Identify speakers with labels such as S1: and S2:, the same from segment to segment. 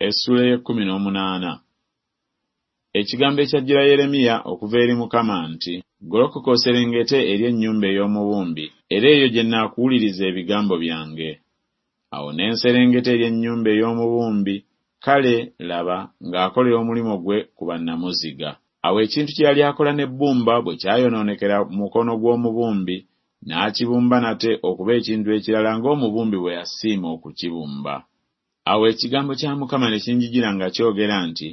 S1: Essula ya 18. Ekigambo ekyajjira Yeremiya okuva eri Mukama nti, golokoka oserengete eri ennyumba ey'omubumbi, era eyo gye nnaakuwuliriza ebigambo byange. Awo ne nserengeta eri ennyumba ey'omubumbi, kale laba ng'akolera omulimu gwe ku bannamuziga. Awo ekintu kye yali akola n'ebbumba bwe kyayonoonekera mu mukono gw'omubumbi, n'akibumba nate okuba ekintu ekirala ng'omubumbi bwe yasiima okukibumba. Awo ekigambo kya Mukama ne kinjijira nga kyogera nti,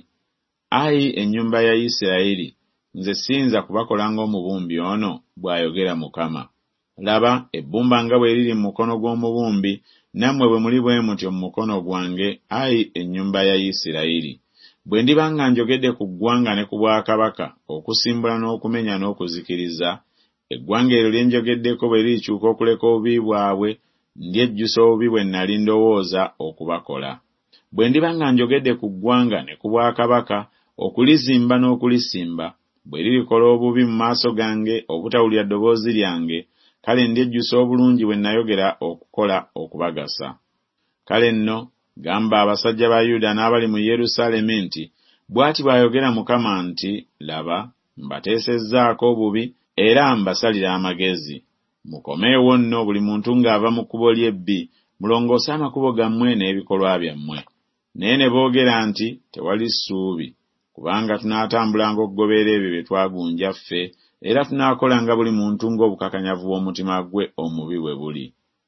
S1: Ayi ennyumba ya Isirayiri, nze siyinza kubakola ng'omubumbi ono, bw'ayogera Mukama. Laba, ebbumba nga bwe liri mu mukono gw'omubumbi, nammwe bwe muli bwe mutyo mu mukono gwange, ayi ennyumba ya Isirayiri. Bwe ndiba nga njogedde ku ggwanga ne ku bwakabaka, okusimbula n'okumenya n'okuzikiriza, eggwanga eryo lye njogeddeko bwe lirikyuka okuleka obubi bwabwe, ndyejjusa obubi bwe nnali ndowooza okubakola. Bwe ndiba nga njogedde ku ggwanga ne ku bwakabaka, okulizimba n'okulisimba, bwe lirikola obubi mu maaso gange obutawulira ddoboozi lyange, kale ndyejjusa obulungi bwe nayogera okukola okubagasa. Kale nno, gamba abasajja ba Yuda n'abali mu Yerusaalemi nti, bw'ati bw'ayogera Mukama nti, laba, mbateesezzaako obubi era mbasalira amagezi. Mukomeewo nno buli muntu ng'ava mu kkubo ly'ebbi, mulongoose amakubo gammwe n'ebikolwa byammwe. Naye ne boogera nti, tewali ssuubi, kubanga tunaatambulanga okugoberera ebyo bye twagunja ffe, era tunaakolanga buli muntu ng'obukakanyavu bw'omutima gwe omubi bwe buli.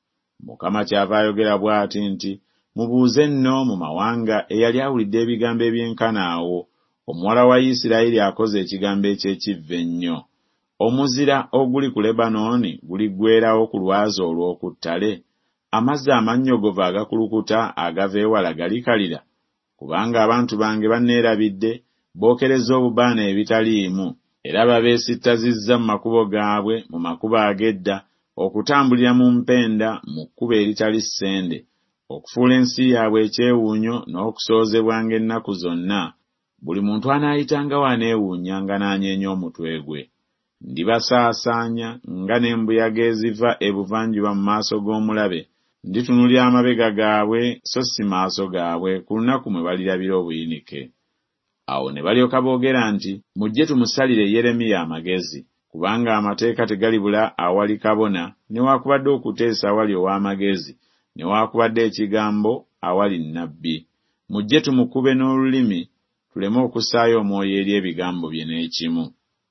S1: Mukama kyava ayogera bw'ati nti, mubuuze nno mu mawanga eyali awulidde ebigambo ebyenkana awo, omuwala wa Isirayiri akoze ekigambo eky'ekivve ennyo. Omuzira oguli ku Lebanooni guliggweerawo ku lwazi olw'oku ttale? Amazzi amannyogovu agakulukuta agava ewala galikalira? Kubanga abantu bange banneerabidde, bookereza obubaane ebitaliimu, era babeesittazizza mu makubo gaabwe, mu makubo ag'edda, okutambulira mu mpenda mu kkubo eritali ssende, okufuula ensi yaabwe ekyewuunyo n'okusoozebwanga ennaku zonna. Buli muntu anaayitanga waneewuunyanga n'anyeenya omutwe gwe. Ndibasaasaanya nga n'embuyaga eziva ebuvanjuba mu maaso g'omulabe. Nditunulira amabega gaabwe so si maaso gaabwe ku lunaku mwe balirabira obuyinike. Awo ne balyoka boogera nti, mujje tumusalire Yeremiya amagezi, kubanga amateeka tegalibula awali kabona, newaakubadde okuteesa awali ow'amagezi, newaakubadde ekigambo awali nnabbi. Mujje tumukube n'olulimi, tuleme okussaayo omwoyo eri ebigambo bye n'ekimu.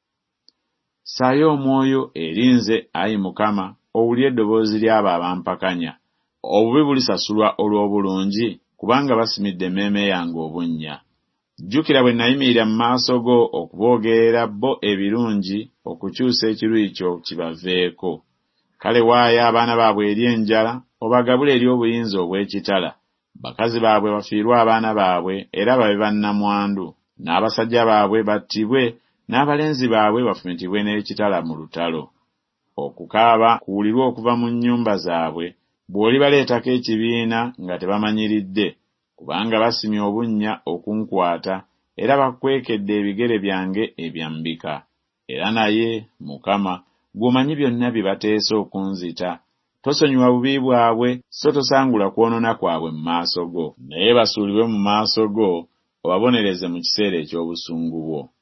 S1: Ssaayo omwoyo eri nze, ayi Mukama, owulire eddoboozi ly'abo abampakanya. Obubi bulisasulwa olw'obulungi, kubanga basimidde emmeeme yange obunnya. Jjukira bwe nayimirira mu maaso go okuboogerera bo ebirungi, okukyusa ekiruyi kyo kibaveeko. Kale waayo abaana baabwe eri enjala, obagabule eri obuyinza obw'ekitala. Bakazi baabwe bafiirwe abaana baabwe era babe bannamwandu, n'abasajja baabwe battibwe, n'abalenzi baabwe bafumitibwe n'ekitala mu lutalo. Okukaaba kuwulirwe okuva mu nnyumba zaabwe, bw'olibaleetako ekibiina nga tebamanyiridde, kubanga basimye obunnya okunkwata era bakwekedde ebigere byange ebyambika. Era naye, Mukama, gw'omanyi byonna bye bateese okunzita. Tosonyiwa bubi bwabwe, so tosangula kwonoona kwabwe mu maaso go. Naye basuulibwe mu maaso go, obabonereze mu kiseera eky'obusungu bwo.